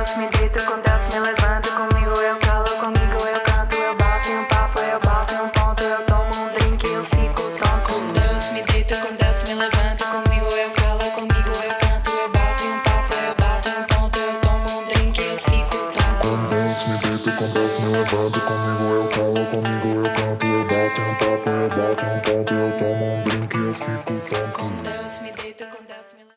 desce, me deito, com desce, me levanto. Comigo eu falo, comigo eu canto. Eu bato em um papo, eu bato em um ponto. Eu tomo um drink, eu fico tonto. Com desce, me deito, com desce, me levanto. Comigo eu falo, comigo eu canto. Eu bato em um papo, eu bato em um ponto. Eu tomo um drink, eu fico tonto. Com Deus me deito, com Deus me levanto. Comigo eu falo, comigo eu canto. Eu bato em um papo, eu bato em um ponto.